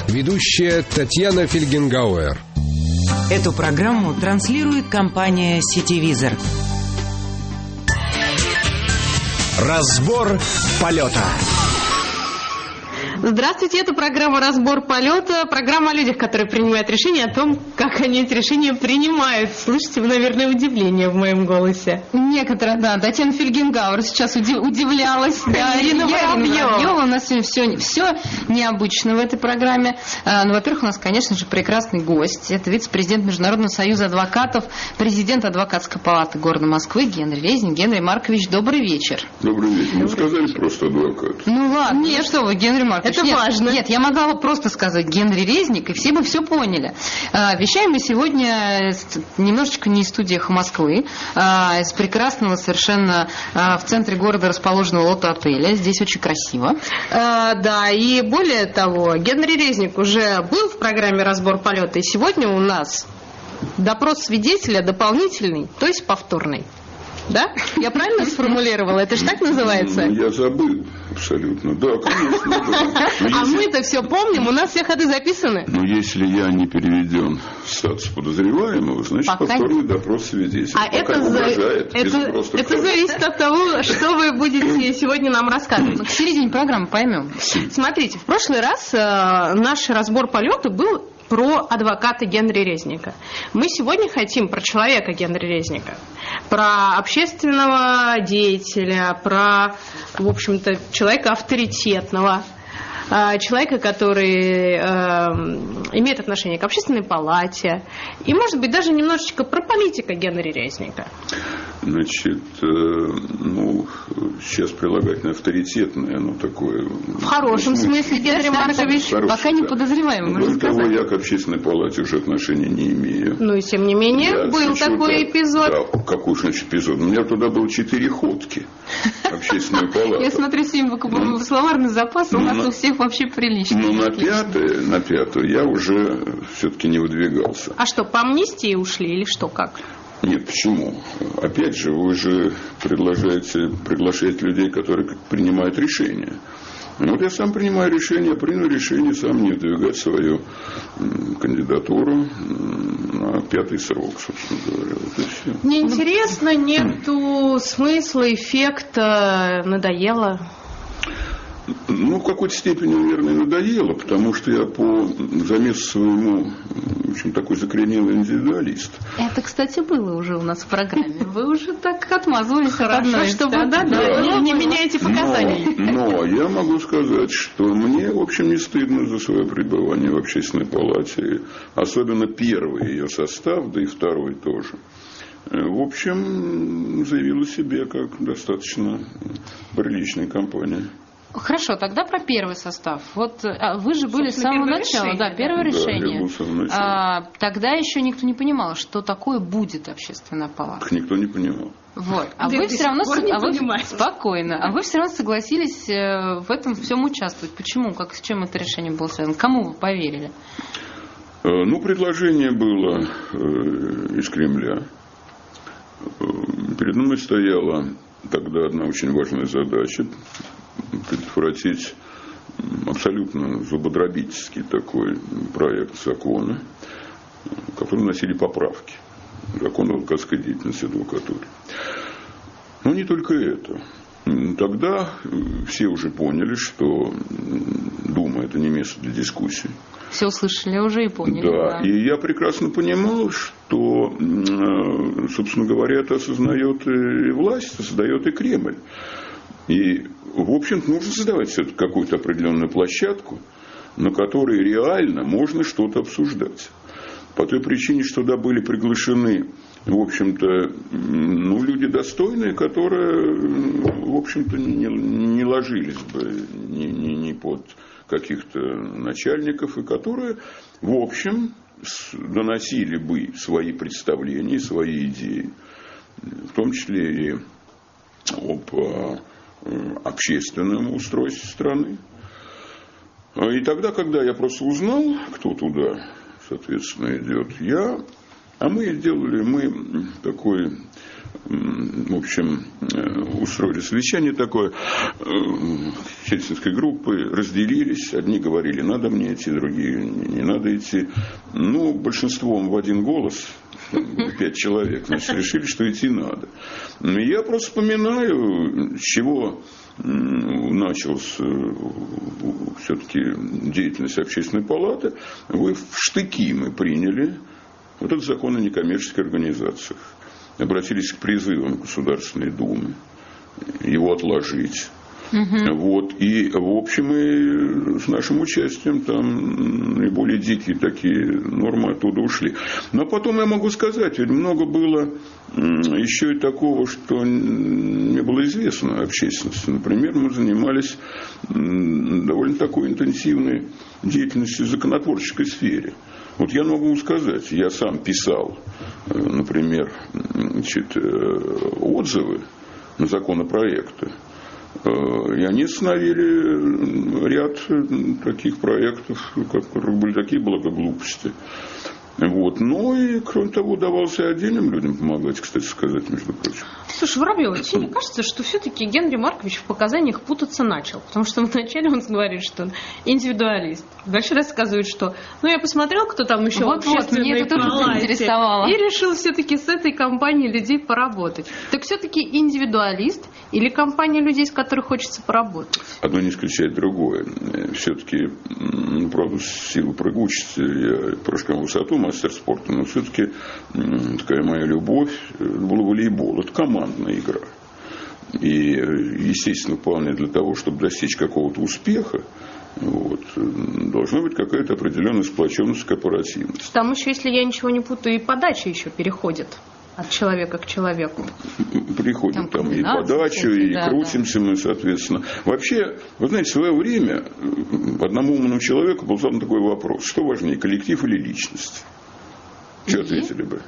Ведущая Татьяна Фельгенгауэр. Эту программу транслирует компания «Сетевизор». Разбор полета. Здравствуйте, это программа «Разбор полета», программа о людях, которые принимают решения, о том, как они эти решения принимают. Слышите, вы, наверное, удивление в моем голосе. Некоторые, да. Татьяна Фельгенгауэр сейчас удивлялась. Да, Ирина Воробьева. У нас сегодня все необычно в этой программе. Ну, во-первых, у нас, конечно же, прекрасный гость. Это вице-президент Международного союза адвокатов, президент Адвокатской палаты города Москвы Генри Резник. Генри Маркович, добрый вечер. Добрый вечер. Вы сказали просто адвокат. Ну ладно, нет, что вы, Генри Маркович. Это важно. Нет, я могла бы просто сказать Генри Резник, и все бы все поняли. Вещаем мы сегодня немножечко не из студиях Москвы, из прекрасного совершенно в центре города расположенного лото-отеля. Здесь очень красиво. Да, и более того, Генри Резник уже был в программе «Разбор полета», и сегодня у нас допрос свидетеля дополнительный, то есть повторный. Да? Я правильно сформулировала? Это же так называется? Ну, я забыл абсолютно. Да, конечно. Да. А мы-то все помним, у нас все ходы записаны. Но если я не переведен в статус подозреваемого, значит, повторный допрос свидетеля. А это зависит от того, что вы будете сегодня нам рассказывать. К середине программы поймем. Смотрите, в прошлый раз наш разбор полета был про адвоката Генри Резника. Мы сегодня хотим про человека Генри Резника, про общественного деятеля, про, в общем-то, человека авторитетного, человека, который имеет отношение к общественной палате, и, может быть, даже немножечко про политика Генри Резника. Значит, ну, сейчас прилагательное авторитетное, ну, такое... В хорошем смысле, Генри Маркович. Пока не подозреваемый, можно сказать. Более того, я к общественной палате уже отношения не имею. Ну, и тем не менее, был такой эпизод. Да, какой же, значит, эпизод? У меня туда было 4 ходки общественной палаты. Я смотрю, сегодня словарный запас у нас у всех вообще приличный. Ну, на пятую я уже все-таки не выдвигался. А что, по амнистии ушли или что, как? Нет, почему? Опять же, вы же приглашаете людей, которые принимают решения. Вот я сам принимаю решение, принял решение сам не выдвигать свою кандидатуру на 5-й срок, собственно говоря. Вот и все. Мне интересно, нету смысла, эффекта, надоело? Ну, в какой-то степени, наверное, надоело, потому что я по замесу своему, в общем, такой закоренелый индивидуалист. Это, кстати, было уже у нас в программе. Вы уже так отмазывались. Хорошо, что вы не меняете показания. Но я могу сказать, что мне, в общем, не стыдно за свое пребывание в общественной палате. Особенно первый ее состав, да и второй тоже. В общем, заявил о себе как достаточно приличная компания. Хорошо, тогда про первый состав. Вот вы же были с самого начала. Да, первое решение. Я был с самого начала. Тогда еще никто не понимал, что такое будет общественная палата. Так никто не понимал. Вот. А вы все равно спокойно. А вы все равно согласились в этом всем участвовать. Почему? С чем это решение было связано? Кому вы поверили? Ну, предложение было из Кремля. Перед мной стояла тогда одна очень важная задача — предотвратить абсолютно зубодробительский такой проект закона, в который вносили поправки. Закон о адвокатской деятельности адвокатуры. Но не только это. Тогда все уже поняли, что Дума — это не место для дискуссий. Все услышали уже и поняли. Да, и я прекрасно понимал, что, собственно говоря, это осознает и власть, осознает и Кремль. И, в общем-то, нужно создавать все-таки какую-то определенную площадку, на которой реально можно что-то обсуждать. По той причине, что туда были приглашены, в общем-то, ну, люди достойные, которые, в общем-то, не ложились бы ни под каких-то начальников, и которые, в общем, доносили бы свои представления, свои идеи, в том числе и об общественном устройстве страны. И тогда, когда я просто узнал, кто туда, соответственно, идет, я А мы такой, в общем, устроили совещание такое, Хельсинской группы, разделились, одни говорили, надо мне идти, другие не надо идти. Ну, большинством в один голос, 5 человек, значит, решили, что идти надо. Я просто вспоминаю, с чего началась все-таки деятельность Общественной палаты. В штыки мы приняли вот этот закон о некоммерческих организациях. Обратились к призывам Государственной Думы его отложить. Вот. И, в общем, и с нашим участием там наиболее дикие такие нормы оттуда ушли. Но потом я могу сказать, ведь много было еще и такого, что не было известно общественности. Например, мы занимались довольно такой интенсивной деятельностью в законотворческой сфере. Вот я могу сказать, я сам писал, например, отзывы на законопроекты. И они остановили ряд таких проектов, которые были такие благоглупости. Вот. Ну и, кроме того, удавалось и отдельным людям помогать, кстати сказать, между прочим. Слушай, Воробьева, тебе не кажется, что все-таки Генри Маркович в показаниях путаться начал? Потому что вначале он говорит, что он индивидуалист. Дальше рассказывает, что я посмотрел, кто там еще в общественной палате, и решил все-таки с этой компанией людей поработать. Так все-таки индивидуалист или компания людей, с которой хочется поработать? Одно не исключает другое. Все-таки, правда, в силу прыгучести, я прошел высоту, мастер спорта, но все-таки такая моя любовь была волейбол. Это командная игра. И, естественно, вполне для того, чтобы достичь какого-то успеха, должна быть какая-то определенная сплоченность, корпоративность. Там еще, если я ничего не путаю, и подача еще переходит от человека к человеку. Приходит там и подачу, и крутимся мы, соответственно. Вообще, вы знаете, в свое время одному умному человеку был задан такой вопрос: что важнее, коллектив или личность? Что ответили бы?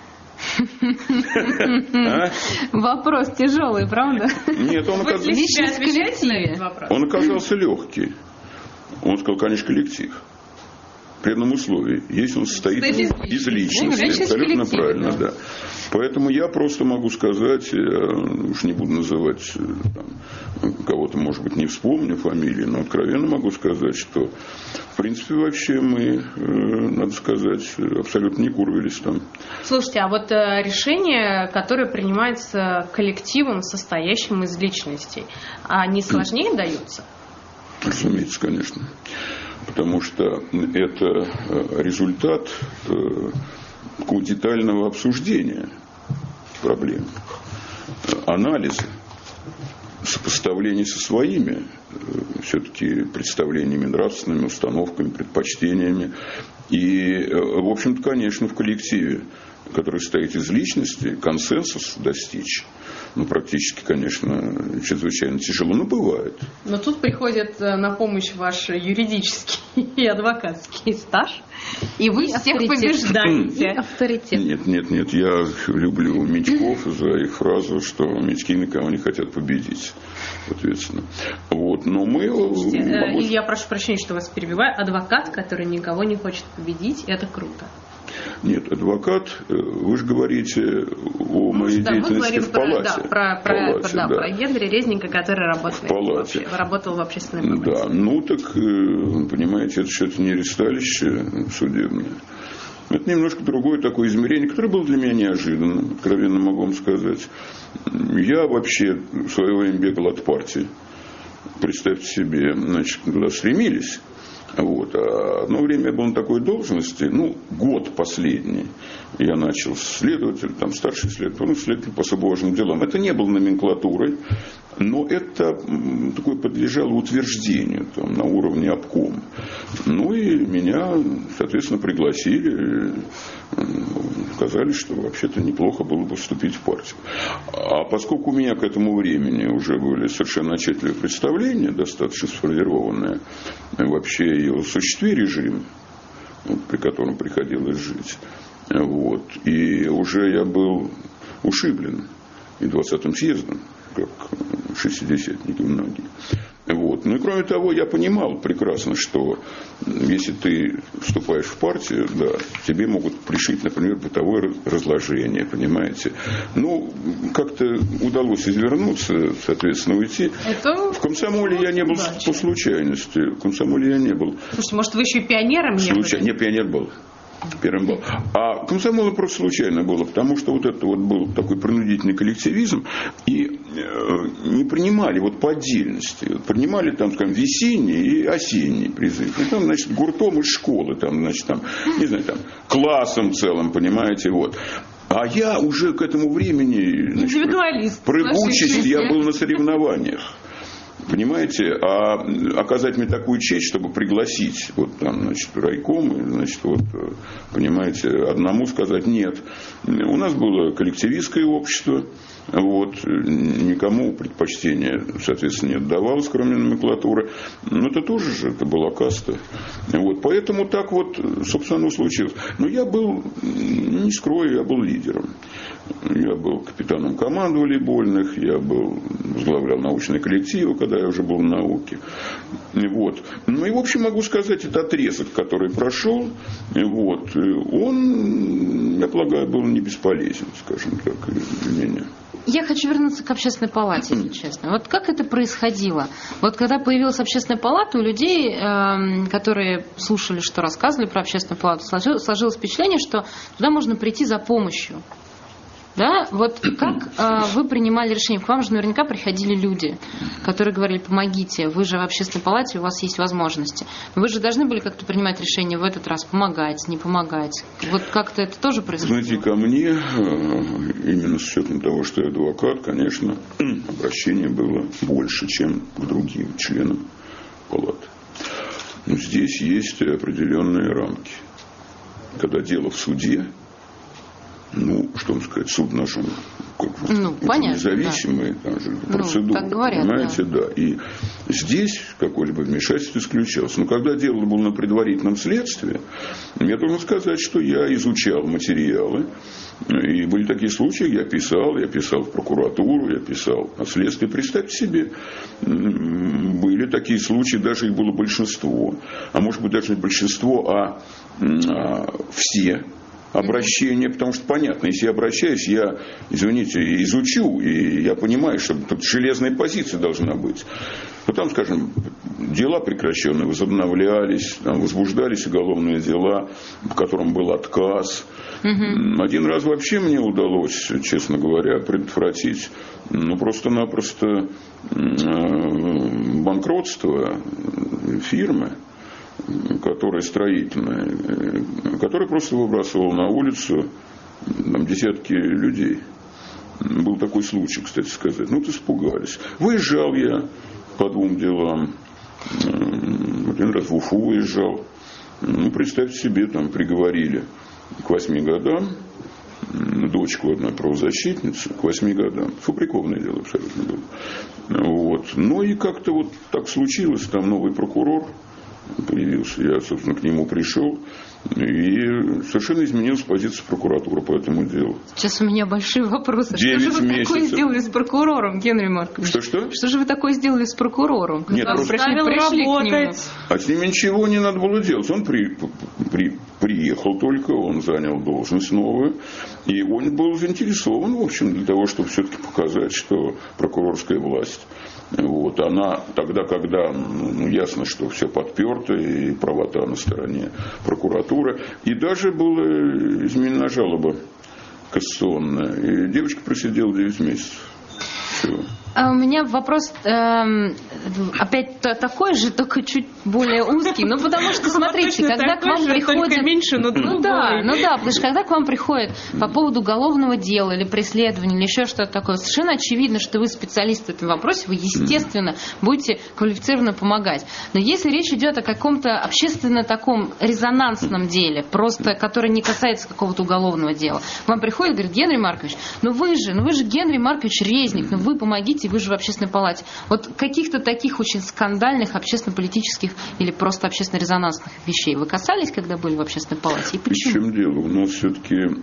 Вопрос тяжелый, правда? Нет, он оказался легкий. Он сказал, конечно, коллектив. При одном условии, если он состоит из личности. Абсолютно правильно, да. Поэтому я просто могу сказать, уж не буду называть кого-то, может быть, не вспомню фамилии, но откровенно могу сказать, что в принципе вообще мы, надо сказать, абсолютно не курвились там. Слушайте, а вот решения, которые принимаются коллективом, состоящим из личностей, они сложнее даются? Разумеется, конечно. Потому что это результат такого детального обсуждения проблем, анализа, сопоставления со своими все-таки представлениями, нравственными установками, предпочтениями. И, в общем-то, конечно, в коллективе, который состоит из личности, консенсус достичь, практически, конечно, чрезвычайно тяжело, но бывает. Но тут приходит на помощь ваш юридический и адвокатский стаж, и вы всех побеждаете. Авторитет. Нет, я люблю Митьков за их фразу, что Митьки никого не хотят победить, соответственно. Но мы... Я прошу прощения, что вас перебиваю. Адвокат, который никого не хочет победить, это круто. Нет, адвокат, вы же говорите о моей деятельности в палате. Про Генри Резника, который работал в общественной палате. Да, так, понимаете, это что-то не ресталище судебное. Это немножко другое такое измерение, которое было для меня неожиданным, откровенно могу вам сказать. Я вообще в свое время бегал от партии. Представьте себе, туда стремились. А одно время я был на такой должности, год последний. Я начал следователь, старший следователь, следователь по особо важным делам. Это не было номенклатурой, но это такое подлежало утверждению на уровне обкома. И меня, соответственно, пригласили, сказали, что вообще-то неплохо было бы вступить в партию. А поскольку у меня к этому времени уже были совершенно отчетливые представления, достаточно сформированные вообще и о существе режима, при котором приходилось жить, и уже я был ушиблен и 20-м съездом, как шестидесятники многие. Вот. Ну и кроме того, я понимал прекрасно, что если ты вступаешь в партию, да, тебе могут пришить, например, бытовое разложение, понимаете. Ну, как-то удалось извернуться, соответственно, уйти. Это в комсомоле я не был по случайности. В комсомоле я не был. Слушайте, может, вы еще и пионером не были? Не, пионер был. Первым был. А комсомол просто случайно было, потому что вот это вот был такой принудительный коллективизм, и не принимали вот по отдельности. Принимали там, скажем, весенний и осенний призыв. И там, значит, гуртом из школы, там, значит, там, не знаю, там, классом целым, понимаете, вот. А я уже к этому времени, значит, прыгучесть, я был на соревнованиях. Понимаете, а оказать мне такую честь, чтобы пригласить вот там, значит, райком, значит, вот, понимаете, одному сказать нет. У нас было коллективистское общество, вот, никому предпочтения, соответственно, не отдавалось, кроме номенклатуры. Но это тоже же, это была каста. Вот, поэтому так вот, собственно, оно случилось. Но я был, не скрою, я был лидером. Я был капитаном команд волейбольных, я возглавлял научные коллективы, когда я уже был в науке. Вот. Ну и, в общем, могу сказать, этот отрезок, который прошел, вот, он, я полагаю, был не бесполезен, скажем так, для меня. Я хочу вернуться к Общественной палате, если честно. Вот как это происходило? Вот когда появилась Общественная палата, у людей, которые слушали, что рассказывали про Общественную палату, сложилось впечатление, что туда можно прийти за помощью. Да? Вот как вы принимали решение? К вам же наверняка приходили люди, которые говорили: помогите, вы же в Общественной палате, у вас есть возможности. Вы же должны были как-то принимать решение в этот раз, помогать, не помогать. Вот как-то это тоже происходило? Знаете, ко мне, именно с учетом того, что я адвокат, конечно, обращение было больше, чем к другим членам палаты. Но здесь есть определенные рамки. Когда дело в суде, ну, что вам сказать, суд наш, понятно, независимый, да. Там же процедура, так говорят, понимаете, да. И здесь какое-либо вмешательство исключалось. Но когда дело было на предварительном следствии, я должен сказать, что я изучал материалы, и были такие случаи, я писал в прокуратуру, я писал на следствие. Представьте себе, были такие случаи, даже их было большинство, а может быть даже не большинство, а все обращение, потому что понятно, если я обращаюсь, я, извините, изучу, и я понимаю, что тут железная позиция должна быть. Но там, скажем, дела прекращенные возобновлялись, там возбуждались уголовные дела, в котором был отказ. Один раз вообще мне удалось, честно говоря, предотвратить, просто-напросто банкротство фирмы, которая строительная, которая просто выбрасывала на улицу там, десятки людей. Был такой случай, кстати сказать. Ну, испугались. Выезжал я по двум делам. Один раз в Уфу выезжал. Ну, представьте себе, там приговорили к 8 годам дочку одной правозащитницы к 8 годам. Фабрикованное дело абсолютно было. Вот. Ну и как-то вот так случилось, там новый прокурор появился, я, собственно, к нему пришел, и совершенно изменилась позиция прокуратуры по этому делу. Сейчас у меня большие вопросы. Что же вы такое сделали с прокурором, Генри Маркович? Что? Что же вы такое сделали с прокурором? Нет, пришли к нему. А с ним ничего не надо было делать. Он приехал только, он занял должность новую, и он был заинтересован, в общем, для того, чтобы все-таки показать, что прокурорская власть, вот, она тогда, когда ясно, что все подперто, и правота на стороне прокуратуры, и даже была изменена жалоба кассационная, и девочка просидела 9 месяцев. Все. А у меня вопрос опять такой же, только чуть более узкий. Ну, потому что, смотрите, когда к вам приходят... Ну да, потому что когда к вам приходят по поводу уголовного дела или преследования, или еще что-то такое, совершенно очевидно, что вы специалист в этом вопросе, вы, естественно, будете квалифицированно помогать. Но если речь идет о каком-то общественно таком резонансном деле, просто которое не касается какого-то уголовного дела, к вам приходит и говорит: Генри Маркович, вы же Генри Маркович Резник, вы помогите, вы же в Общественной палате. Вот каких-то таких очень скандальных общественно-политических или просто общественно-резонансных вещей вы касались, когда были в Общественной палате? И почему? В чем дело? У нас все-таки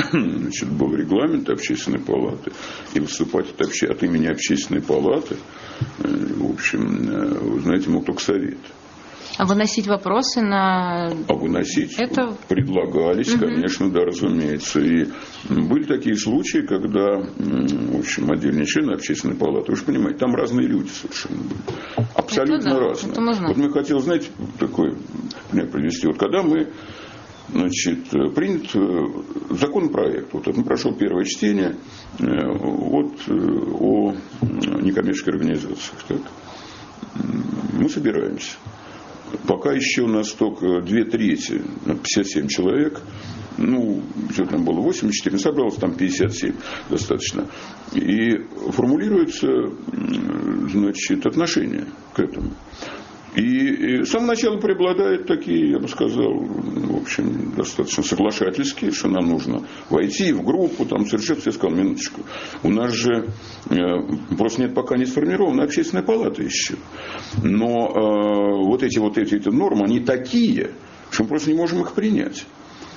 значит, был регламент общественной палаты, и выступать от имени общественной палаты, в общем, вы знаете, мог только совет. А выносить вопросы на... А выносить предлагались, конечно, да, разумеется. И были такие случаи, когда, в общем, отдельные члены общественной палаты, вы же понимаете, там разные люди совершенно были. Абсолютно разные. Вот мы хотели, знаете, такой пример привести. Вот когда мы, значит, принят законопроект, вот это прошел первое чтение вот, о некоммерческих организациях, так? Мы собираемся. Пока еще у нас только 2/3, 57 человек, ну, что там было, 84, собралось там 57 достаточно. И формулируется, значит, отношение к этому. И с самого начала преобладают такие, я бы сказал, в общем, достаточно соглашательские, что нам нужно войти в группу, там, совершенно, я сказал, минуточку. У нас же просто нет пока не сформирована общественная палата еще. Но вот эти нормы, они такие, что мы просто не можем их принять.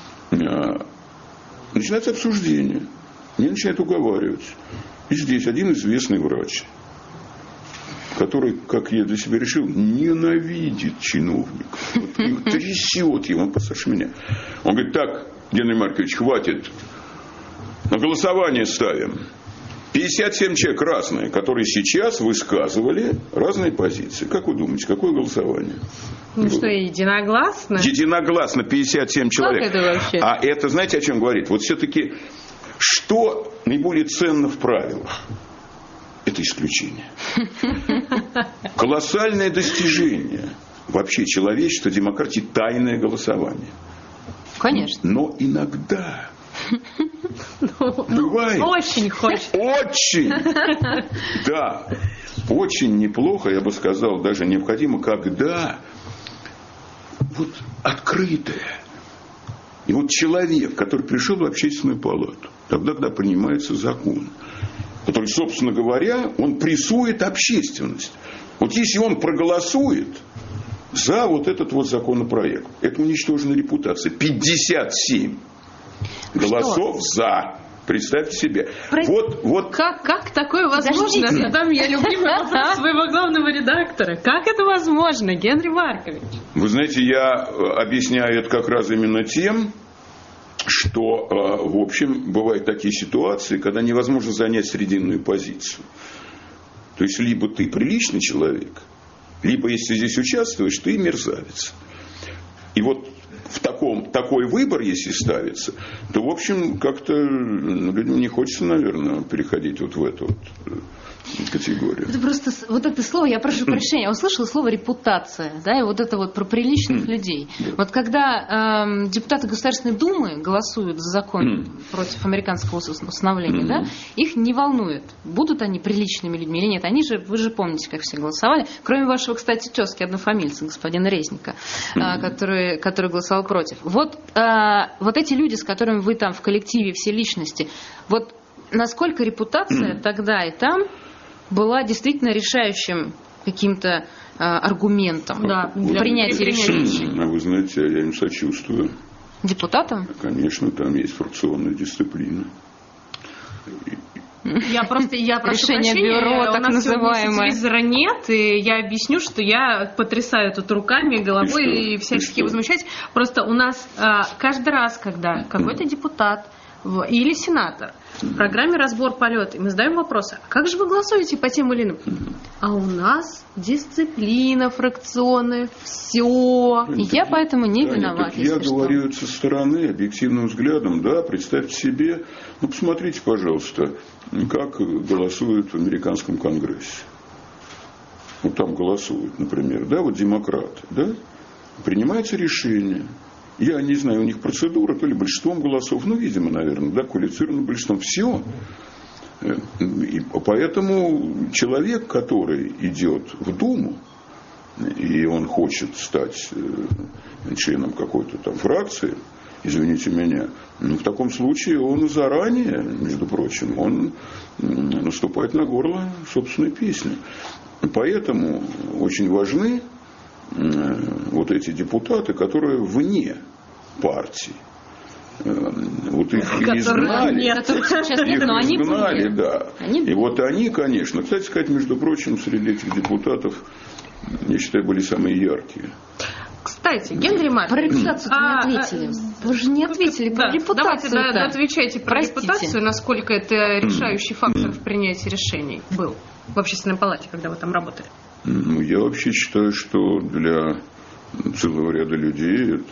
Начинается обсуждение, меня начинают уговаривать. И здесь один известный врач, который, как я для себя решил, ненавидит чиновников. Вот их трясет его, он постарше меня. Он говорит: так, Генрий Маркович, хватит. На голосование ставим. 57 человек разные, которые сейчас высказывали разные позиции. Как вы думаете, какое голосование? Ну что, единогласно? Единогласно 57 человек. Как это вообще? А это, знаете, о чем говорит? Вот все-таки, что наиболее ценно в правилах? Это исключение. Колоссальное достижение вообще человечества, демократии, тайное голосование. Конечно. Но иногда бывает. Очень хочется. Очень. Да. Очень неплохо, я бы сказал, даже необходимо, когда вот открытое. И вот человек, который пришел в общественную палату, тогда, когда принимается закон, который, собственно говоря, он прессует общественность. Вот если он проголосует за вот этот вот законопроект, это уничтожена репутация. 57 голосов за. Представьте себе. Вот. Как такое возможно? Задам я любимый вопрос своего главного редактора. Как это возможно, Генрий Маркович? Вы знаете, я объясняю это как раз именно тем, что, в общем, бывают такие ситуации, когда невозможно занять срединную позицию. То есть, либо ты приличный человек, либо, если здесь участвуешь, ты мерзавец. И вот такой выбор, если ставится, то, в общем, как-то людям не хочется, наверное, переходить вот в эту вот категорию. Это просто, вот это слово, я прошу прощения, я услышала слово репутация, да, и вот это вот про приличных людей. Вот когда депутаты Государственной Думы голосуют за закон против американского усыновления, да, их не волнует, будут они приличными людьми или нет. Они же, вы же помните, как все голосовали, кроме вашего, кстати, тезки, однофамильца, господина Резника, который голосовал против. Вот эти люди, с которыми вы там в коллективе, все личности, вот насколько репутация тогда и там была действительно решающим каким-то аргументом для принятия решений? А вы знаете, я им сочувствую. Депутатам? Конечно, там есть фракционная дисциплина. Я прошу решение прощения, бюро, так у нас называемое. телевизора нет, и я объясню, что я потрясаю тут руками, головой и всячески возмущаюсь. Просто у нас каждый раз, когда какой-то депутат или сенатор в программе «Разбор полета», мы задаем вопрос: а как же вы голосуете по тем или иным? А у нас дисциплина фракционная, все. И я поэтому не виноват. Я говорю это со стороны, объективным взглядом, да, представьте себе, посмотрите, пожалуйста, как голосуют в американском конгрессе. Вот там голосуют, например, да, вот демократы, да, принимается решение. Я не знаю, у них процедура, то ли большинством голосов, видимо, наверное, да, квалифицированным большинством. Все. И поэтому человек, который идет в Думу, и он хочет стать членом какой-то там фракции, извините меня, в таком случае он заранее, между прочим, он наступает на горло собственной песни. Поэтому очень важны вот эти депутаты, которые вне партии. вот их изгнали. Их изгнали, да. И вот они, конечно, кстати сказать, между прочим, среди этих депутатов, я считаю, были самые яркие. Кстати, Генри Маркович. Про репутацию не ответили. Вы же не ответили про репутацию. Давайте отвечайте про репутацию, насколько это решающий фактор в принятии решений был в Общественной палате, когда вы там работали. Ну, я вообще считаю, что для целого ряда людей это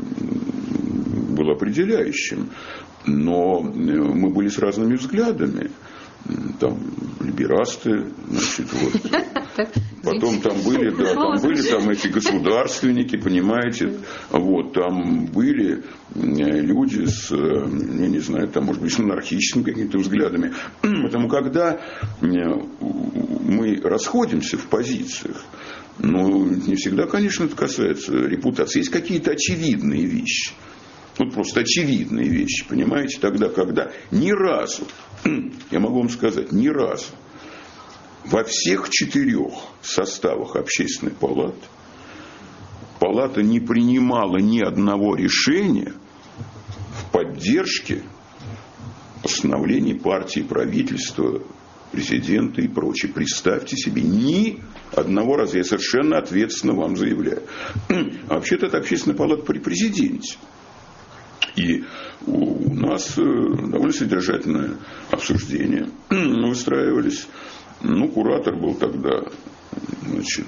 было определяющим. Но мы были с разными взглядами. Там либерасты, значит, вот. Потом там были, да, там были там эти государственники, понимаете, вот, там были люди с, я не знаю, там, может быть, с монархическими какими-то взглядами. Поэтому, когда мы расходимся в позициях, ну, не всегда, конечно, это касается репутации. Есть какие-то очевидные вещи. Вот просто очевидные вещи, понимаете, тогда, когда ни разу, я могу вам сказать, ни разу во всех 4 составах Общественной палаты палата не принимала ни одного решения в поддержке постановлений партии, правительства, президента и прочее. Представьте себе, ни одного раза, я совершенно ответственно вам заявляю. А вообще-то это Общественная палата при президенте. И у нас довольно содержательное обсуждение выстраивались. Ну, куратор был тогда, значит,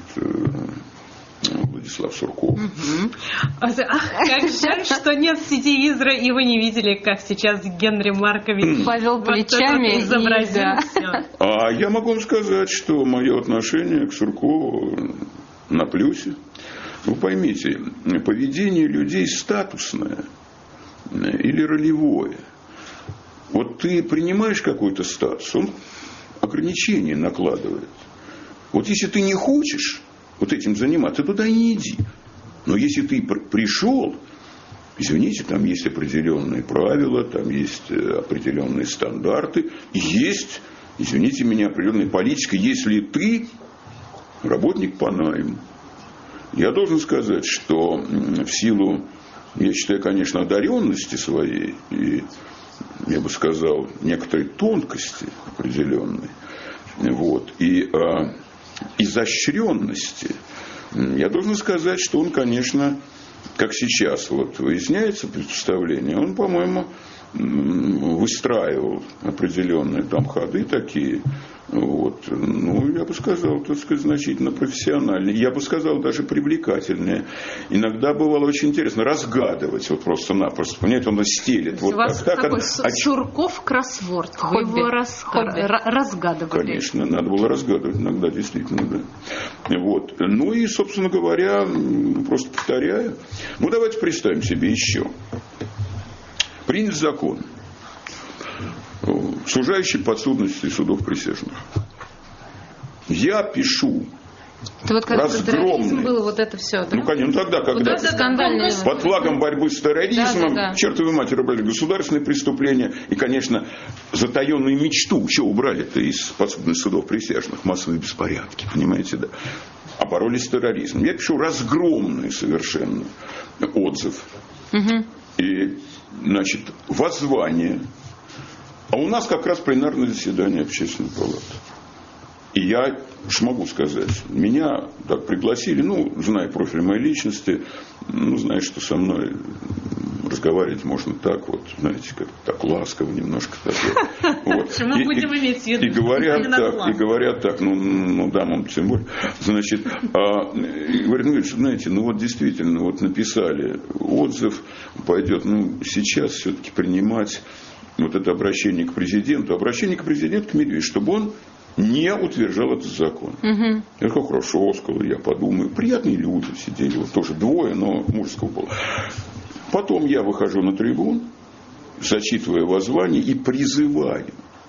Владислав Сурков. Ах, как жаль, что нет сетевизора, и вы не видели, как сейчас Генри Маркович повел плечами изобразил. А я могу вам сказать, что мое отношение к Суркову на плюсе. Вы поймите, поведение людей статусное или ролевое. Вот ты принимаешь какой-то статус, он ограничения накладывает. Вот если ты не хочешь вот этим заниматься, ты туда и не иди. Но если ты пришел, извините, там есть определенные правила, там есть определенные стандарты, есть, извините меня, определенная политика. Если ты работник по найму, я должен сказать, что в силу, я считаю, конечно, одаренности своей и, я бы сказал, некоторой тонкости определенной, вот, и изощренности, я должен сказать, что он, конечно, как сейчас вот выясняется представление, он, по-моему, выстраивал определенные там ходы такие, вот, ну, я бы сказал, так сказать, значительно профессиональнее, я бы сказал, даже привлекательнее. Иногда бывало очень интересно разгадывать, вот просто-напросто, понимаете, он стелит. Вот у вас так, такой Сурков-кроссворд, вы его разгадывали. Конечно, надо было разгадывать иногда, действительно, да. Вот. Ну и, собственно говоря, просто повторяю, ну, давайте представим себе еще. Принят закон, сужающий подсудности судов присяжных. Я пишу это вот когда разгромный. Было вот это все, да? Ну, конечно, тогда, когда вот под флагом борьбы с терроризмом, да. чертовы матери, брали государственные преступления и, конечно, затаенную мечту. Что убрали-то из подсудных судов присяжных? Массовые беспорядки, понимаете, да? А боролись с терроризмом. Я пишу разгромный совершенно отзыв. Угу. И, значит, воззвание. А у нас как раз пленарное заседание Общественной палаты. И я уж могу сказать, меня так пригласили, ну, зная профиль моей личности, ну, зная, что со мной разговаривать можно так вот, знаете, как так ласково немножко. Так вот. Мы будем иметь в виду. И говорят так, ну дамам тем более. Значит, говорят, ну, знаете, ну вот действительно, вот написали отзыв, пойдет, ну, сейчас все-таки принимать вот это обращение к президенту. Обращение к президенту, к Медведеву, чтобы он не утверждал этот закон. Угу. Я сказал, хорошо, сказал, я подумаю. Приятные люди сидели, вот тоже двое, но мужского пола. Потом я выхожу на трибуну, зачитывая воззвание и призываю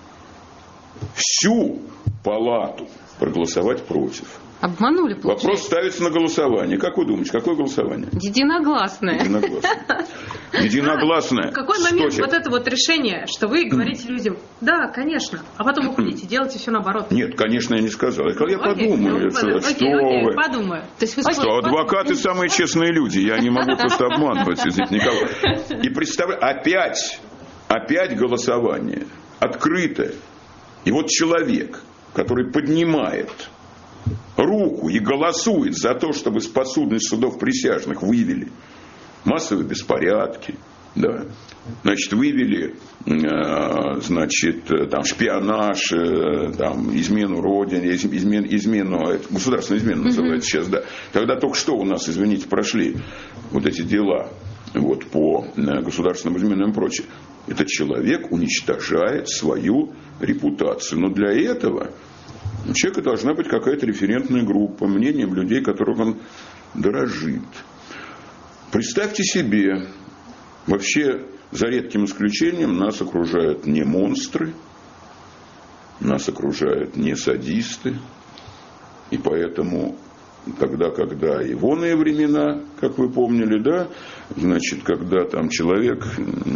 всю палату проголосовать против. Обманули, получается. Вопрос ставится на голосование. Как вы думаете, какое голосование? Единогласное. Единогласное. Единогласное. В какой момент вот это вот решение, что вы говорите людям, да, конечно, а потом уходите, делайте все наоборот? Нет, конечно, я не сказал. Я сказал, я подумаю. Окей, подумаю. То есть вы что адвокаты самые честные люди. Я не могу просто обманывать, извините, никого. И представляю, опять голосование. Открытое. И вот человек, который поднимает руку и голосует за то, чтобы с подсудных судов присяжных вывели массовые беспорядки, да, значит, вывели, значит, там, шпионаж, там, измену родине, измену, государственную измену называется сейчас, да. Когда только что у нас, извините, прошли вот эти дела вот, по государственным изменам и прочее. Этот человек уничтожает свою репутацию. Но для этого у человека должна быть какая-то референтная группа, мнением людей, которых он дорожит. Представьте себе, вообще, за редким исключением, нас окружают не монстры, нас окружают не садисты. И поэтому, когда ивонные времена, как вы помнили, да, значит, когда там человек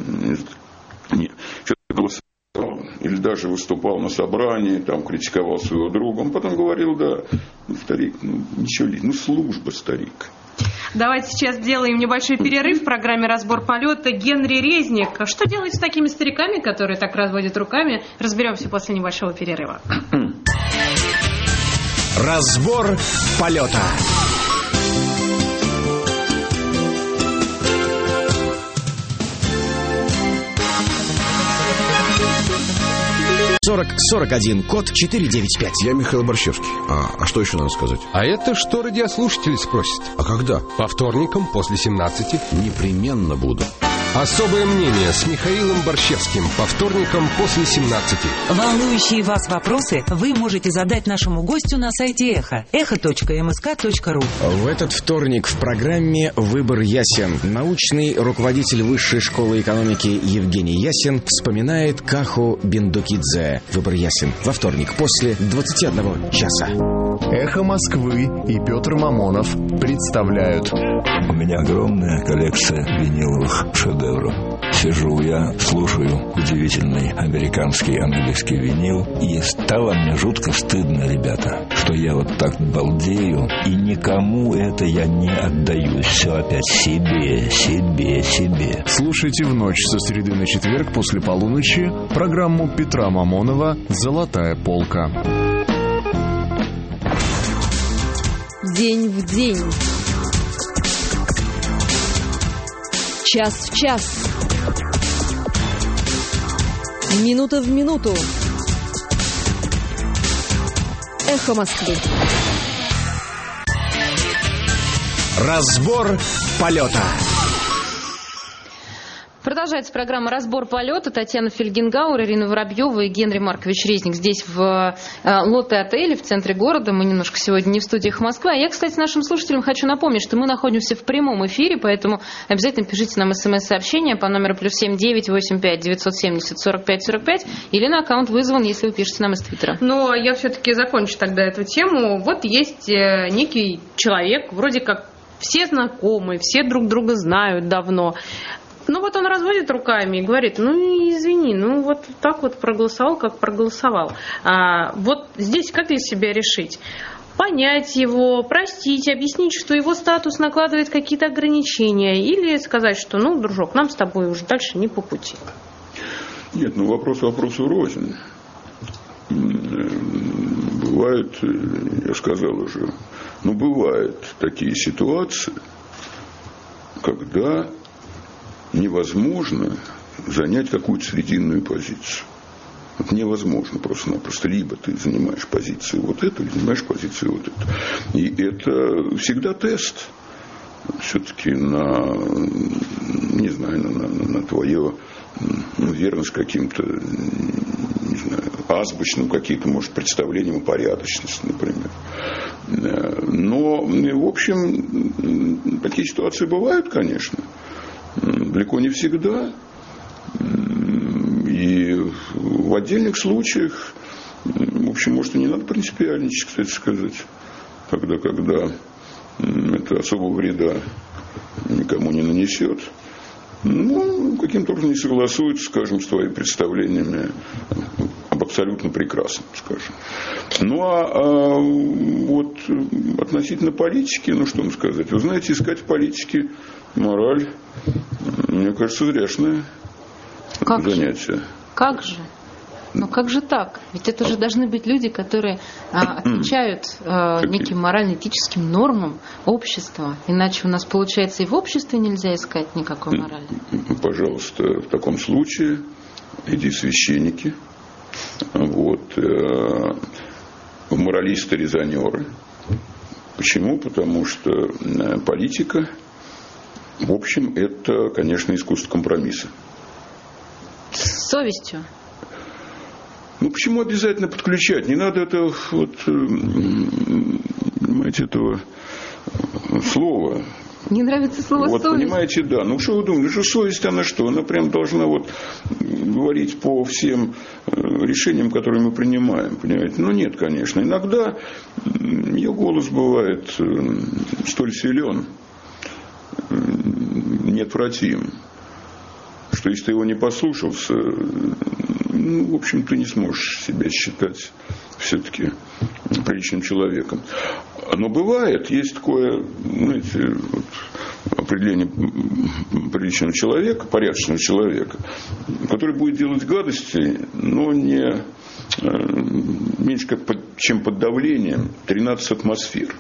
голосовал или даже выступал на собрании, там критиковал своего друга, он потом говорил, да, старик, ничего, служба, старик. Давайте сейчас сделаем небольшой перерыв в программе «Разбор полета». Генри Резник. Что делать с такими стариками, которые так разводят руками? Разберемся после небольшого перерыва. Разбор полета. /4041, код 495. Я Михаил Борщевский. А что еще надо сказать? А это что радиослушатели спросят? А когда? По вторникам после 17. Непременно буду. Особое мнение с Михаилом Борщевским по вторникам после 17. Волнующие вас вопросы вы можете задать нашему гостю на сайте Эхо. echo.msk.ru. В этот вторник в программе «Выбор ясен» научный руководитель Высшей школы экономики Евгений Ясин вспоминает Каху Бендукидзе. «Выбор ясен» во вторник после 21 часа. «Эхо Москвы» и Петр Мамонов представляют. У меня огромная коллекция виниловых шедевров. Сижу я, слушаю удивительный американский, английский винил, и стало мне жутко стыдно, ребята, что я вот так балдею, и никому это я не отдаю. Все опять себе. Слушайте в ночь со среды на четверг после полуночи программу Петра Мамонова «Золотая полка». День в день. Час в час. Минута в минуту. Эхо Москвы. Разбор полета. Продолжается программа «Разбор полета». Татьяна Фельгенгауэр, Ирина Воробьева и Генри Маркович Резник здесь в Лотте-отеле в центре города. Мы немножко сегодня не в студиях Москвы. А я, кстати, нашим слушателям хочу напомнить, что мы находимся в прямом эфире, поэтому обязательно пишите нам смс-сообщение по номеру +7 985 970 45 45 или на аккаунт вызван, если вы пишете нам из Твиттера. Но я все-таки закончу тогда эту тему. Вот есть некий человек, вроде как все знакомы, все друг друга знают давно. Ну вот он разводит руками и говорит, извини, вот так вот проголосовал, как проголосовал. Вот здесь как для себя решить? Понять его, простить, объяснить, что его статус накладывает какие-то ограничения, или сказать, что, дружок, нам с тобой уже дальше не по пути. Нет, вопрос вопросу рознь. Бывает, я сказал уже, бывают такие ситуации, когда невозможно занять какую-то срединную позицию. Вот невозможно просто-напросто. Либо ты занимаешь позицию вот эту, или занимаешь позицию вот эту. И это всегда тест. Все-таки на твое верность каким-то, азбучным каким-то, может, представлением о порядочности, например. Но, в общем, такие ситуации бывают, конечно. Далеко не всегда. И в отдельных случаях, в общем, может, и не надо принципиальничать, кстати сказать, когда это особого вреда никому не нанесет. каким-то образом не согласуются, скажем, с твоими представлениями об абсолютно прекрасном, скажем. Вот относительно политики, что вам сказать, вы знаете, искать в политике мораль, мне кажется, зряшное занятие. Как же? Как же так? Ведь это же должны быть люди, которые отвечают неким морально-этическим нормам общества. Иначе у нас, получается, и в обществе нельзя искать никакой морали. Пожалуйста, в таком случае иди священники, моралисты-резонеры. Почему? Потому что политика, в общем, это, конечно, искусство компромисса. С совестью. Почему обязательно подключать? Не надо этого слова. Не нравится слово совесть? Понимаете, да. Что вы думаете, что совесть, она что? Она прям должна говорить по всем решениям, которые мы принимаем, понимаете? Нет, конечно. Иногда ее голос бывает столь силен, неотвратим, что если ты его не послушался, в общем, ты не сможешь себя считать все-таки приличным человеком. Но бывает, есть такое, определение приличного человека, порядочного человека, который будет делать гадости, но не меньше, чем под давлением 13 атмосфер.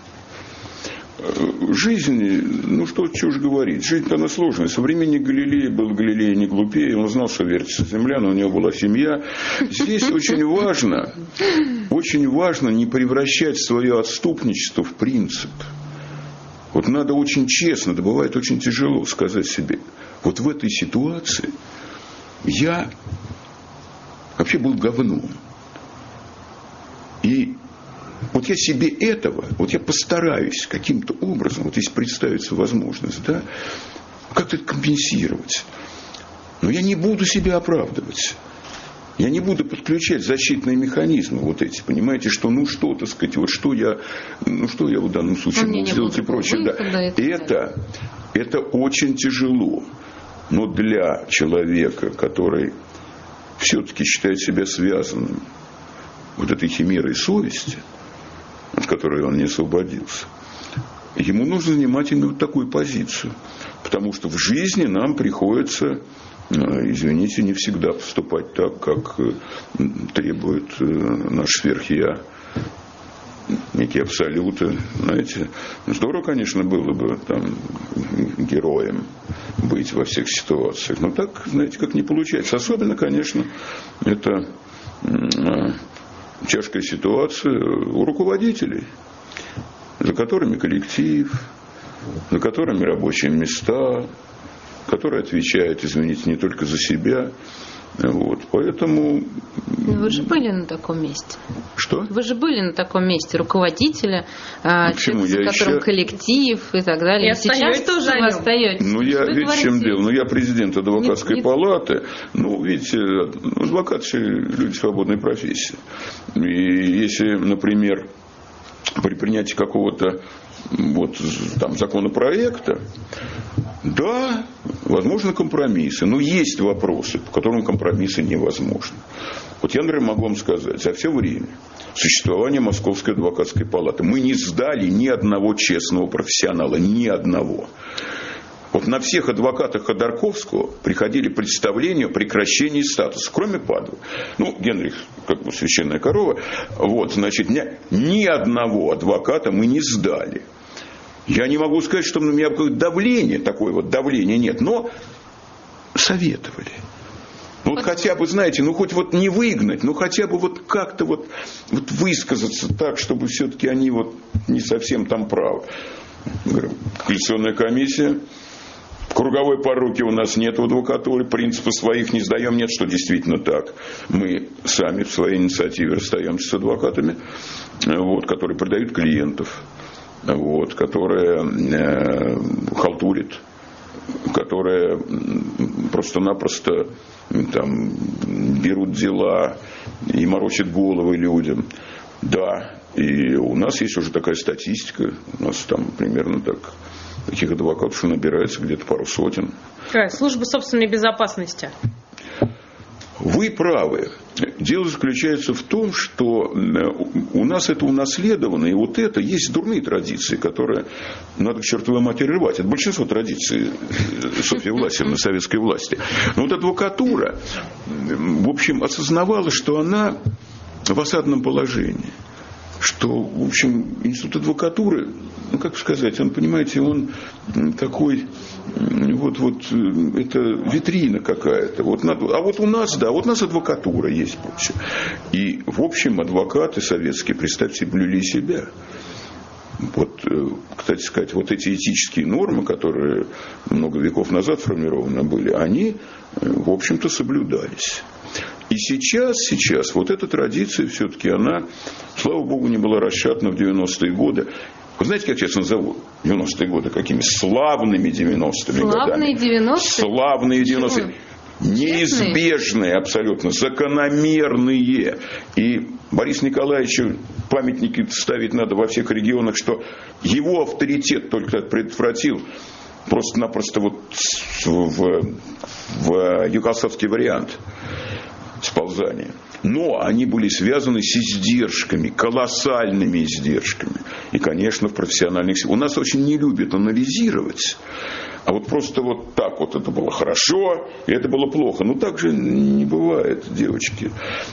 Жизнь, что уж говорить, жизнь-то она сложная. Со времени Галилея был Галилей не глупее, он знал, что вертится земля, но у него была семья. Здесь очень важно не превращать свое отступничество в принцип. Надо очень честно, да бывает очень тяжело сказать себе, в этой ситуации я вообще был говном. И я себе этого, я постараюсь каким-то образом, если представится возможность, как-то это компенсировать. Но я не буду себя оправдывать. Я не буду подключать защитные механизмы эти, понимаете, что что я в данном случае буду сделать и прочее. Это очень тяжело. Но для человека, который все-таки считает себя связанным этой химерой совести, от которой он не освободился, ему нужно занимать именно такую позицию. Потому что в жизни нам приходится, извините, не всегда поступать так, как требует наш сверх-я, некие абсолюты. Знаете, здорово, конечно, было бы героем быть во всех ситуациях. Но так, знаете, как не получается. Особенно, конечно, это тяжкая ситуация у руководителей, за которыми коллектив, за которыми рабочие места, которые отвечают, извините, не только за себя. Поэтому... Вы же были на таком месте. Что? Вы же были на таком месте руководителя, за которым коллектив и так далее. И сейчас тоже вы остаетесь. Видите, в чем дело? Я президент адвокатской палаты. Видите, адвокаты все люди свободной профессии. И если, например, при принятии какого-то законопроекта, да, возможны компромиссы, но есть вопросы, по которым компромиссы невозможны. Я, например, могу вам сказать, за все время существования Московской адвокатской палаты мы не сдали ни одного честного профессионала, ни одного. На всех адвокатах Ходорковского приходили представления о прекращении статуса, кроме Падвы. Генрих, священная корова, ни одного адвоката мы не сдали. Я не могу сказать, что на меня какое-то давление, давления нет, но советовали. Хотя бы, знаете, хоть не выгнать, но хотя бы как-то высказаться так, чтобы все-таки они не совсем там правы. Коалиционная комиссия. Круговой поруки у нас нет в адвокатуре, принципы своих не сдаем, нет, что действительно так. Мы сами в своей инициативе расстаемся с адвокатами, которые продают клиентов, которые халтурят, которые просто-напросто берут дела и морочат головы людям. Да, и у нас есть уже такая статистика, у нас примерно так таких адвокатов набирается где-то пару сотен. Служба собственной безопасности. Вы правы. Дело заключается в том, что у нас это унаследовано, и вот это есть дурные традиции, которые надо к чертовой матери рвать. Это большинство традиций Софьи Власьевны, советской власти. Но вот адвокатура, в общем, осознавала, что она в осадном положении. Что, в общем, институт адвокатуры, ну, как сказать, он, понимаете, он такой, вот это витрина какая-то. А вот у нас, да, вот у нас адвокатура есть прочее. И, в общем, адвокаты советские, представьте, блюли себя. Вот, кстати сказать, вот эти этические нормы, которые много веков назад сформированы были, они, в общем-то, соблюдались. И сейчас вот эта традиция все-таки, она, слава богу, не была расшатана в 90-е годы. Вы знаете, как я сейчас назову 90-е годы? Какими? Славными 90-ми годами. Славные 90-е? Славные 90-е. Неизбежные абсолютно, закономерные. И Борису Николаевичу памятники ставить надо во всех регионах, что его авторитет только предотвратил просто-напросто вот в югославский вариант сползания. Но они были связаны с издержками, колоссальными издержками. И, конечно, в профессиональных... У нас очень не любят анализировать. А вот просто вот так вот это было хорошо, и это было плохо. Ну, так же не бывает, девочки.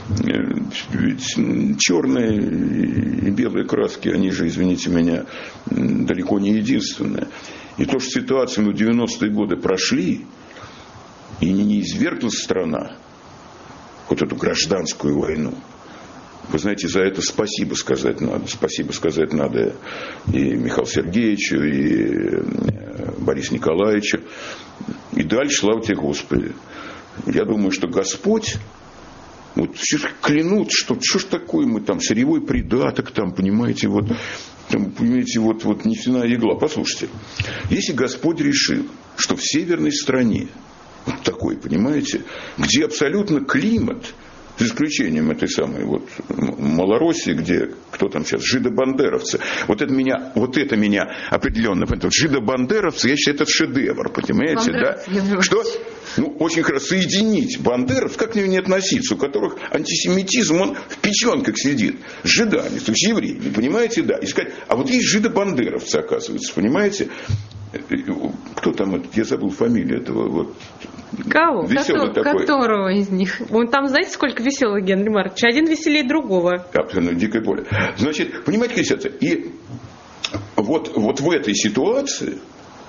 Ведь черные и белые краски, они же, извините меня, далеко не единственные. И то, что ситуация, 90-е годы прошли, и не извергла страна вот эту гражданскую войну. Вы знаете, за это спасибо сказать надо. Спасибо сказать надо и Михаилу Сергеевичу, и Борису Николаевичу. И дальше, слава тебе, Господи. Я думаю, что Господь, вот клянут, что ж такое мы там, сырьевой придаток, там, понимаете, вот нефтяная игла. Послушайте, если Господь решил, что в северной стране, вот такой, понимаете, где абсолютно климат, за исключением этой самой вот Малороссии, где кто там сейчас, жидобандеровцы. Вот это меня определенно, жидобандеровцы, я считаю, это шедевр, понимаете, да? Что? Ну, очень хорошо соединить бандеров, как к ним не относиться, у которых антисемитизм, он в печенках сидит, с жидами, то есть евреями, понимаете, да. И сказать, а вот есть жидобандеровцы, оказывается, понимаете? Кто там, я забыл фамилию этого вот. Кого? Веселый такой. Которого из них? Вон там, знаете, сколько веселых, Генри Маркович? Один веселее другого. Абсолютно дикое поле. Значит, понимаете, какая ситуация? И вот в этой ситуации,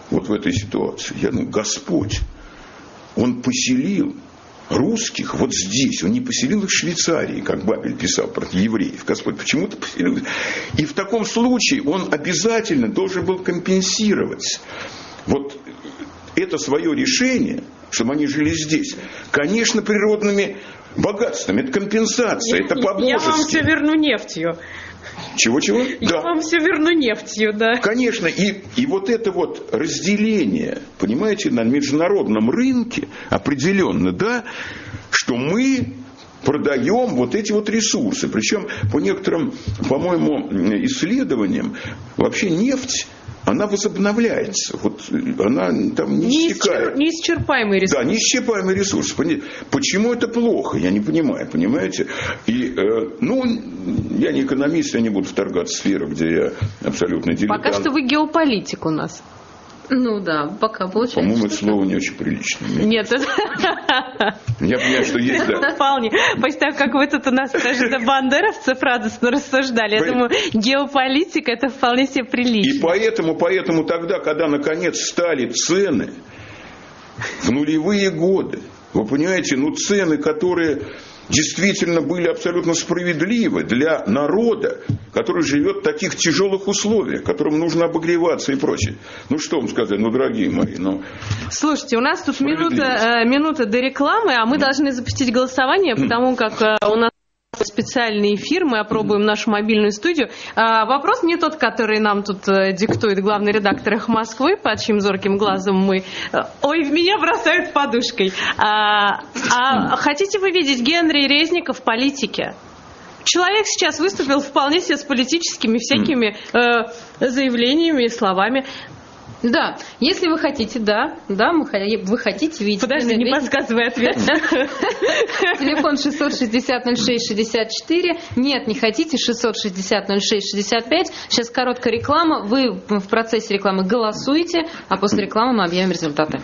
Господь, Он поселил русских вот здесь. Он не поселил их в Швейцарии, как Бабель писал про евреев. Господь почему-то поселил. И в таком случае он обязательно должен был компенсировать вот это свое решение, чтобы они жили здесь, конечно, природными богатствами. Это компенсация, это по-божески. Я вам все верну нефтью. Чего-чего? Я вам все верну нефтью, да. Конечно, и вот это вот разделение, понимаете, на международном рынке определенно, да, что мы продаем вот эти вот ресурсы. Причем по некоторым, по-моему, исследованиям, вообще нефть, она возобновляется. Вот она там не истекает. Неисчерпаемый ресурс. Да, неисчерпаемый ресурс. Почему это плохо? Я не понимаю, понимаете? И, я не экономист, я не буду вторгаться в сферу, где я абсолютно дилетант. Пока что вы геополитик у нас. Ну да, пока получается. По-моему, это слово не очень приличное. Нет, это... Я понимаю, что есть, да. Вполне. Представь, как вы тут у нас даже до бандеровцев радостно рассуждали. Я думаю, геополитика это вполне себе прилично. И поэтому тогда, когда наконец стали цены в нулевые годы, вы понимаете, цены, которые действительно были абсолютно справедливы для народа, который живет в таких тяжелых условиях, которым нужно обогреваться и прочее. Ну что вам сказать, дорогие мои, Слушайте, у нас тут минута до рекламы, а мы должны запустить голосование, потому как у нас специальный эфир, мы опробуем нашу мобильную студию. Вопрос не тот, который нам тут диктует главный редактор «Эхо Москвы», под чьим зорким глазом мы... Ой, в меня бросают подушкой. Хотите вы видеть Генри Резника в политике? Человек сейчас выступил вполне себе с политическими всякими заявлениями и словами. Да, если вы хотите, вы хотите видеть... Подожди, не подсказывай ответ. Телефон 660-06-64. Нет, не хотите, 660-06-65. Сейчас короткая реклама. Вы в процессе рекламы голосуете, а после рекламы мы объявим результаты.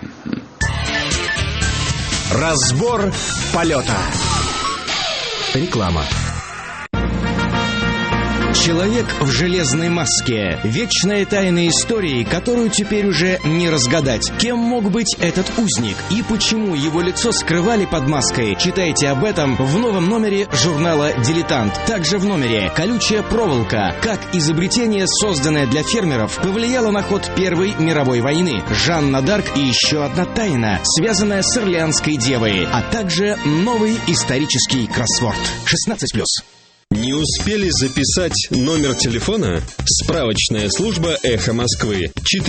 Разбор полета. Реклама. Человек в железной маске. Вечная тайна истории, которую теперь уже не разгадать. Кем мог быть этот узник и почему его лицо скрывали под маской? Читайте об этом в новом номере журнала «Дилетант». Также в номере «Колючая проволока. Как изобретение, созданное для фермеров, повлияло на ход Первой мировой войны. Жанна д'Арк и еще одна тайна, связанная с Орлеанской девой, а также новый исторический кроссворд. 16+. Не успели записать номер телефона? Справочная служба «Эхо Москвы».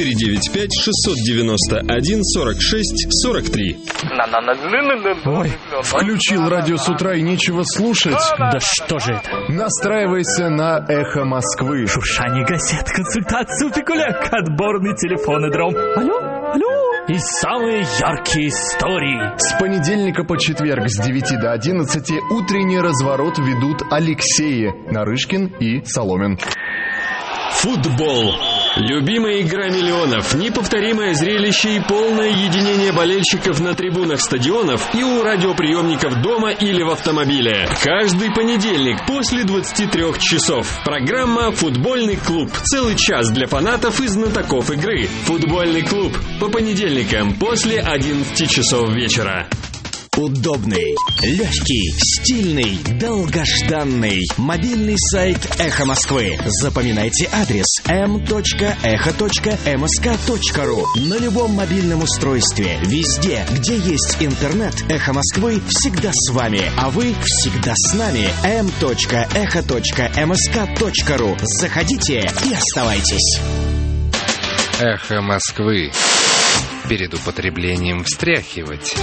495-691-46-43. Ой, включил радио с утра и нечего слушать. Да что же это? Настраивайся на «Эхо Москвы». Шуршание газет, консультацию ты коллег, отборный телефонодром. Алло? И самые яркие истории. С понедельника по четверг с 9 до 11 утренний разворот ведут Алексеи Нарышкин и Соломин. Футбол. Любимая игра миллионов, неповторимое зрелище и полное единение болельщиков на трибунах стадионов и у радиоприемников дома или в автомобиле. Каждый понедельник после 23 часов. Программа «Футбольный клуб». Целый час для фанатов и знатоков игры. «Футбольный клуб» по понедельникам после 11 часов вечера. Удобный, легкий, стильный, долгожданный мобильный сайт «Эхо Москвы». Запоминайте адрес m.echo.msk.ru. На любом мобильном устройстве, везде, где есть интернет, «Эхо Москвы» всегда с вами, а вы всегда с нами. m.echo.msk.ru. Заходите и оставайтесь. «Эхо Москвы». Перед употреблением встряхивать.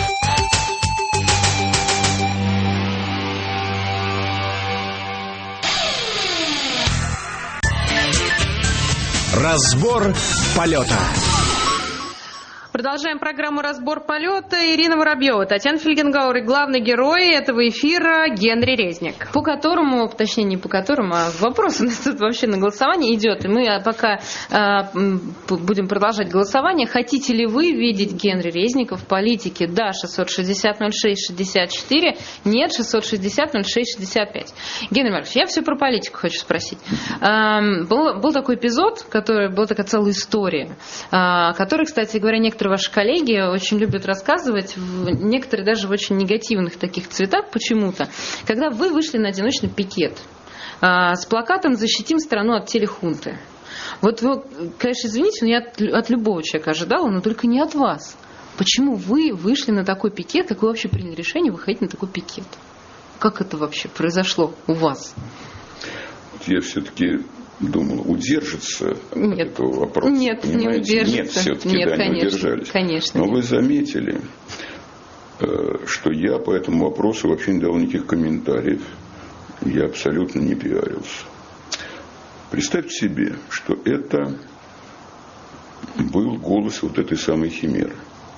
Разбор полета. Продолжаем программу «Разбор полета». Ирина Воробьева, Татьяна Фельгенгауэр и главный герой этого эфира Генри Резник. По которому, точнее не по которому, а вопрос у нас тут вообще на голосование идет. И мы пока будем продолжать голосование. Хотите ли вы видеть Генри Резника в политике? Да, 660-06-64. Нет, 660-06-65. Генри Маркович, я все про политику хочу спросить. Был такой эпизод, была такая целая история, который, кстати говоря, некоторые ваши коллеги очень любят рассказывать, некоторые даже в очень негативных таких цветах почему-то, когда вы вышли на одиночный пикет с плакатом «Защитим страну от телехунты». Вот вы, конечно, извините, но я от любого человека ожидала, но только не от вас. Почему вы вышли на такой пикет, как вы вообще приняли решение выходить на такой пикет? Как это вообще произошло у вас? Я все-таки думал, удержится от этого вопроса. Нет, понимаете? Не удержится. Нет, все-таки нет, да, конечно, не удержались. Конечно, но нет. вы заметили, что я по этому вопросу вообще не дал никаких комментариев. Я абсолютно не пиарился. Представьте себе, что это был голос вот этой самой химеры.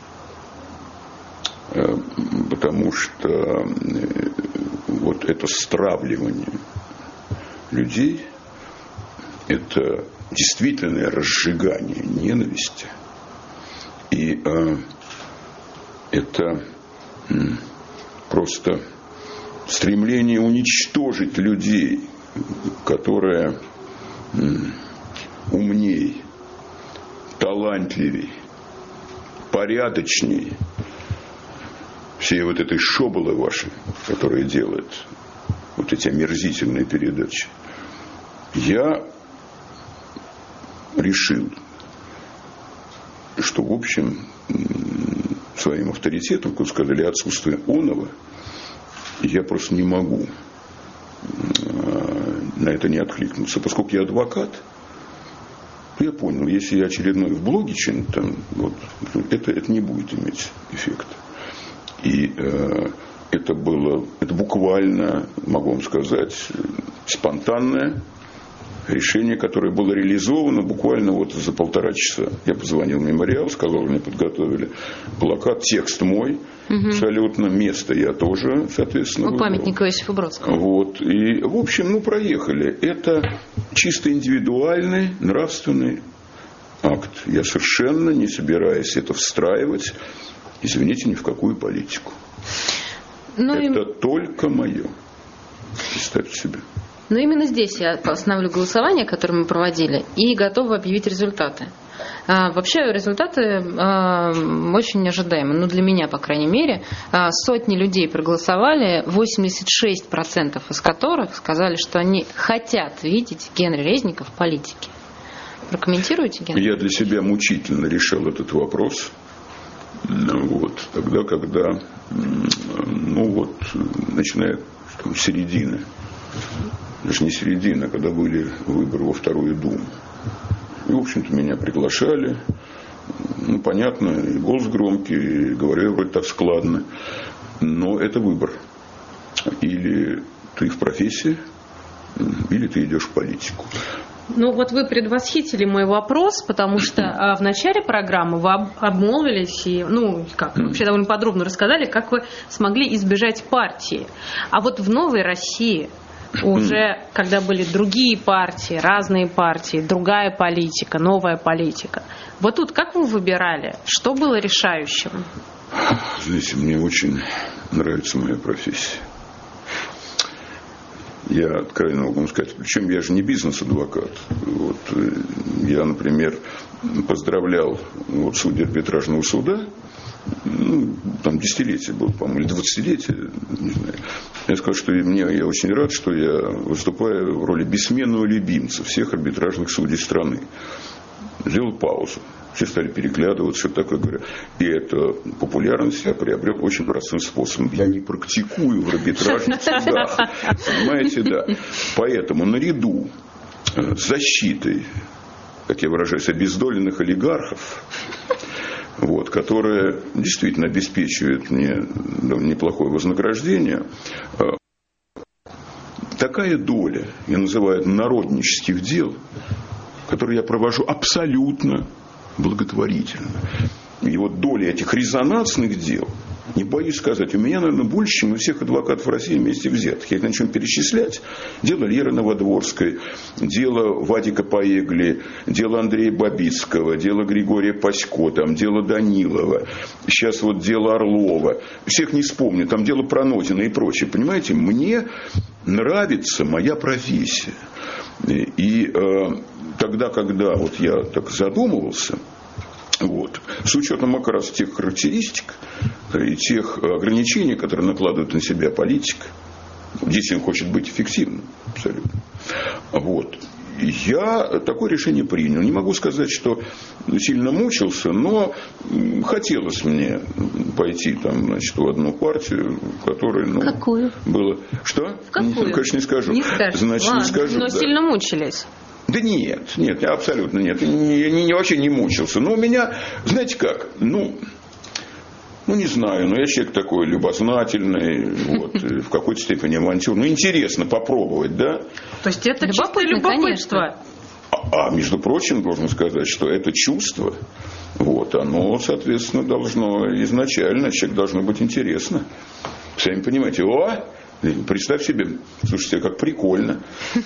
Потому что вот это стравливание людей, это действительное разжигание ненависти. И это просто стремление уничтожить людей, которые умней, талантливей, порядочней всей вот этой шоболы вашей, которые делают вот эти омерзительные передачи. Я решил, что, в общем, своим авторитетом, как сказали, отсутствие оного, я просто не могу на это не откликнуться. Поскольку я адвокат, я понял, если я очередной в блоге чем-то, вот, это не будет иметь эффекта. И это буквально, могу вам сказать, спонтанное Решение, которое было реализовано буквально вот за 1,5 часа. Я позвонил в мемориал, сказал, мне подготовили плакат, текст мой, абсолютно, место я тоже, соответственно, выбрал. Памятник Иосифу Бродскому. Вот. И, в общем, проехали. Это чисто индивидуальный, нравственный акт. Я совершенно не собираюсь это встраивать, извините, ни в какую политику. Это только мое. Представьте себе. Но именно здесь я остановлю голосование, которое мы проводили, и готова объявить результаты. Вообще результаты очень ожидаемы, ну для меня, по крайней мере. Сотни людей проголосовали, 86% из которых сказали, что они хотят видеть Генри Резника в политике. Прокомментируете, Генри? Я для себя мучительно решил этот вопрос. Вот, тогда, когда, начиная с середины, даже не середина, когда были выборы во Вторую Думу. И, в общем-то, меня приглашали. Понятно, и голос громкий, и говорю я вроде так складно. Но это выбор. Или ты в профессии, или ты идешь в политику. Вы предвосхитили мой вопрос, потому что в начале программы вы обмолвились и, вообще довольно подробно рассказали, как вы смогли избежать партии. А вот в новой России уже, когда были другие партии, разные партии, другая политика, новая политика, вот тут как вы выбирали? Что было решающим? Знаете, мне очень нравится моя профессия. Я откровенно могу сказать, причем я же не бизнес-адвокат. Я, например, поздравлял судей арбитражного суда, там десятилетие было, по-моему, или 20-летие, не знаю. Я сказал, что я очень рад, что я выступаю в роли бессменного любимца всех арбитражных судей страны. Сделал паузу. Все стали переглядываться, что такое, говорю. И эту популярность я приобрел очень простым способом. Я не практикую в арбитражных судах. Понимаете, да. Поэтому наряду с защитой, как я выражаюсь, обездоленных олигархов, которые действительно обеспечивают мне неплохое вознаграждение, такая доля, я называю, народнических дел, которые я провожу абсолютно благотворительно. И доля этих резонансных дел, не боюсь сказать, у меня, наверное, больше, чем у всех адвокатов России вместе взятых. Я их начну перечислять. Дело Леры Новодворской, дело Вадика Поегли, дело Андрея Бабицкого, дело Григория Пасько, дело Данилова, сейчас дело Орлова. Всех не вспомню, там дело Пронотина и прочее. Понимаете, мне нравится моя профессия. И тогда, когда я так задумывался, с учетом как раз тех характеристик и тех ограничений, которые накладывает на себя политика, если он хочет быть эффективным, абсолютно. Я такое решение принял. Не могу сказать, что сильно мучился, но хотелось мне пойти в одну партию, которая, Какую? Было. Что? В какую? Конечно, не скажу. Не скажете. Значит, не скажу. Но сильно мучились. Да нет, абсолютно нет. Вообще не мучился. Но у меня, знаете как, не знаю, но я человек такой любознательный, в какой-то степени авантюрный. Интересно попробовать, да? То есть это чистое любопытство. Между прочим, должен сказать, что это чувство, оно, соответственно, должно изначально, человек должно быть интересно. Сами понимаете, представь себе, слушайте, как прикольно.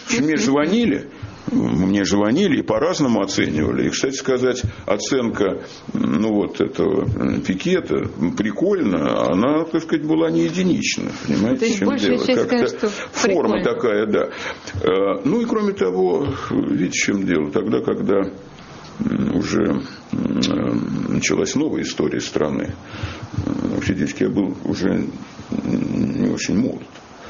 Мне звонили и по-разному оценивали. И, кстати сказать, оценка этого пикета прикольно, она, так сказать, была не единична. Понимаете, в чем дело? Как-то форма такая, да. И кроме того, видите, в чем дело? Тогда, когда уже началась новая история страны, вообще, девочки, я был уже не очень молод.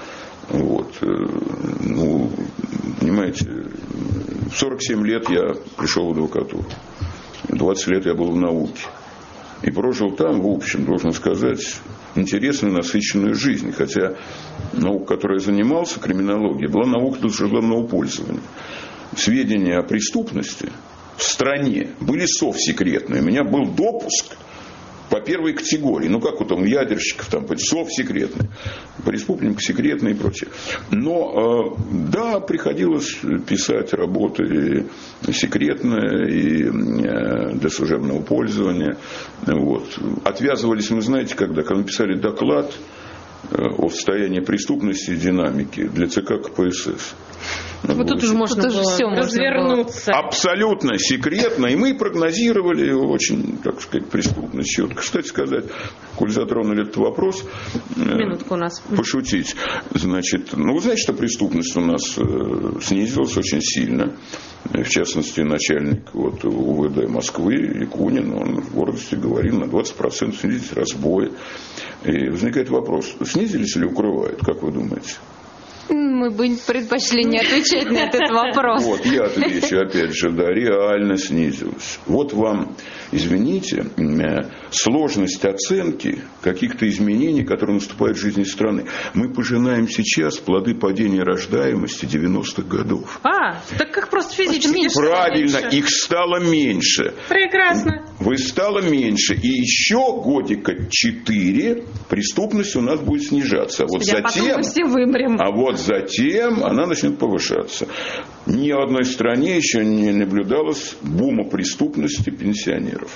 Понимаете, в 47 лет я пришел в адвокатуру. 20 лет я был в науке. И прожил там, в общем, должен сказать, интересную, насыщенную жизнь. Хотя наука, которой я занимался, криминология, была наука душевного пользования. Сведения о преступности в стране были совсекретные. У меня был допуск по первой категории. Ну, как вот там ядерщиков, там, совсекретные, по республикам секретные и прочее. Но, да, приходилось писать работы секретные и для служебного пользования. Вот. Отвязывались мы, знаете, когда написали доклад о состоянии преступности и динамики для ЦК КПСС. Вот тут уже можно было развернуться. Абсолютно секретно. И мы прогнозировали очень, так сказать, преступность четко. Кстати сказать, коль затронули этот вопрос, минутку у нас. Пошутить. Значит, вы знаете, что преступность у нас снизилась очень сильно. В частности, начальник УВД Москвы Якунин, он в гордости говорил, на 20% снизились разбои. И возникает вопрос, снизились или укрывают, как вы думаете? Мы бы предпочли не отвечать на этот вопрос. Вот, я отвечу, опять же, да, реально снизилось. Вот вам, извините, сложность оценки каких-то изменений, которые наступают в жизни страны. Мы пожинаем сейчас плоды падения рождаемости 90-х годов. Так как просто физически? Правильно, их стало меньше. Прекрасно. Стало меньше. И еще годика 4 преступность у нас будет снижаться. А вот потом мы все вымрем. А вот затем она начнет повышаться. Ни в одной стране еще не наблюдалось бума преступности пенсионеров.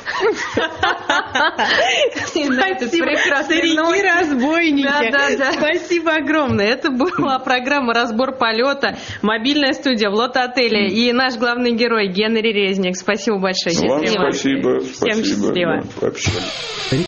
Спасибо, старики разбойники. Спасибо огромное. Это была программа «Разбор полета», мобильная студия в Лото-отеле и наш главный герой Генри Резник. Спасибо большое. Вам спасибо. Всем счастливо.